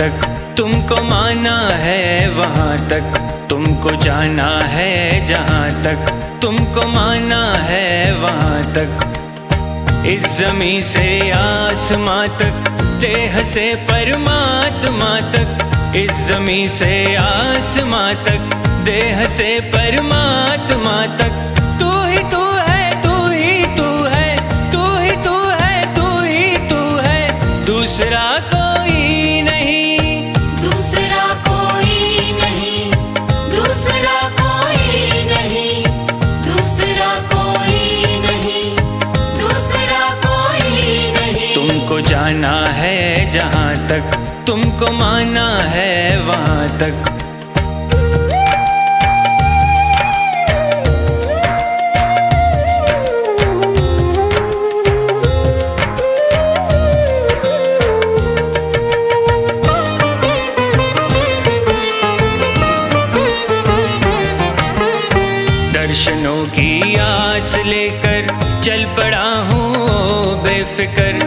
तक तुमको माना है वहाँ तक, तुमको जाना है जहाँ तक तुमको माना है वहाँ तक। इस ज़मीं से आसमां तक, देह से परमात्मा तक। इस ज़मीं से आसमां तक, देह से परमात्मा तक। तू ही तू है, तू ही तू है, तू ही तू है, तू ही तू है, दूसरा कोई नहीं, दूसरा कोई नहीं, दूसरा कोई नहीं, दूसरा कोई नहीं, दूसरा कोई नहीं। तुमको जाना है जहाँ तक तुमको माना है वहाँ तक। दर्शनों की आस लेकर चल पड़ा हूँ बेफिक्र।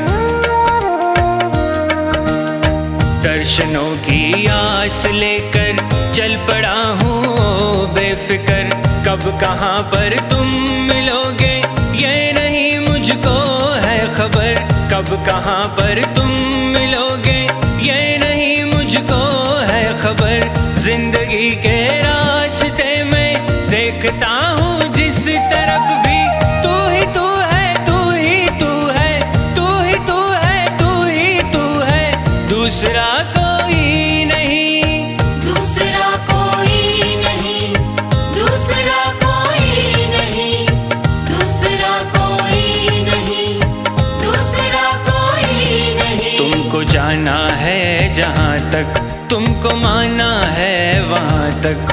दर्शनों की आस लेकर चल पड़ा हूँ बेफिक्र। कब कहाँ पर तुम मिलोगे ये नहीं मुझको है खबर। कब कहाँ पर तुम मिलोगे ये नहीं मुझको है खबर। जिंदगी के रास्ते में देखता हूँ जिस तरफ भी, तू ही तू है, तू ही तू है, तू ही तू है, तू ही तू है, दूसरा कोई नहीं, दूसरा कोई नहीं, दूसरा कोई नहीं, दूसरा कोई नहीं, दूसरा कोई नहीं। तुमको जाना है जहाँ तक तुमको माना है वहाँ तक।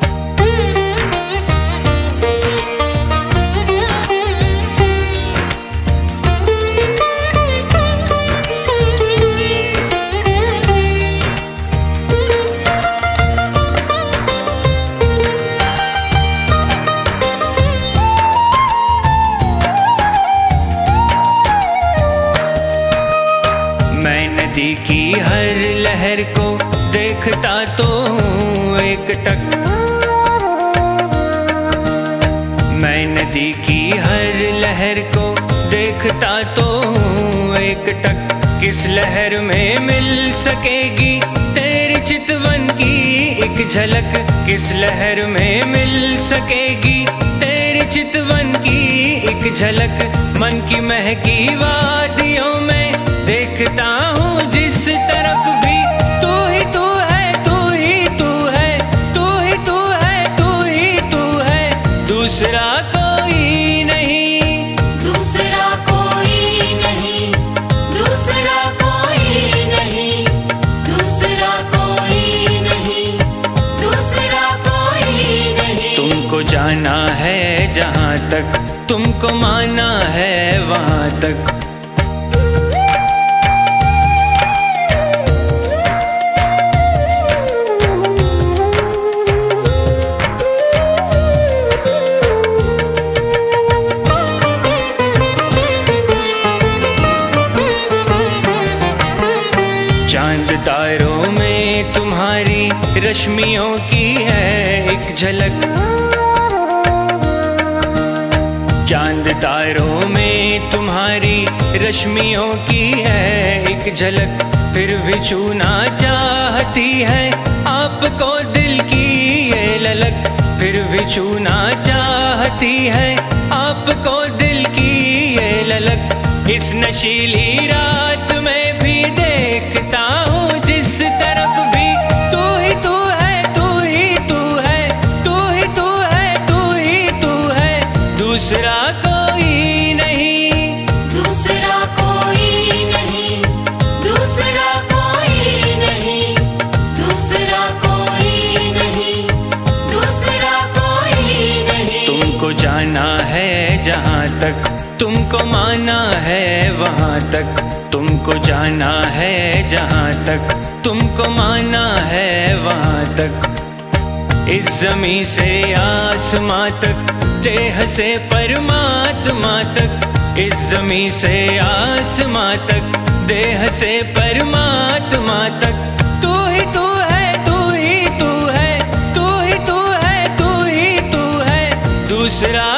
मैं नदी की हर लहर को देखता तो हूँ एक टक। मैं नदी की हर लहर को देखता तो हूँ एक टक। किस लहर में मिल सकेगी तेरी चितवन की एक झलक। किस लहर में मिल सकेगी तेरी चितवन की एक झलक। मन की महकी वादियों में देखता हूँ जिस तरफ भी, तू ही तू है, तू ही तू है, तू ही तू है, तू ही तू है, दूसरा कोई नहीं, दूसरा कोई नहीं, दूसरा कोई नहीं, दूसरा कोई नहीं, दूसरा कोई नहीं। तुमको जाना है जहाँ तक तुमको माना है वहाँ तक। चांद तारों में तुम्हारी रश्मियों की है एक झलक। चांद तारों में तुम्हारी रश्मियों की है एक झलक। फिर भी छूना चाहती है आपको दिल की ये ललक। फिर भी छूना चाहती है आपको दिल की ये ललक। इस नशीली रात में भी देखता हूँ जिस तरफ भी, तू ही तू है, तू ही तू है, तू ही तू है, तू ही तू है, दूसरा कोई नहीं, दूसरा कोई नहीं, दूसरा कोई नहीं, दूसरा कोई नहीं, दूसरा कोई नहीं। तुमको जाना है जहाँ तक तुमको माना है वहाँ तक। तुमको जाना है जहाँ तक तुमको माना है वहाँ तक। इस ज़मीं से आसमां तक, देह से परमात्मा तक। इस ज़मीं से आसमां तक, देह से परमात्मा तक। तू दूसरा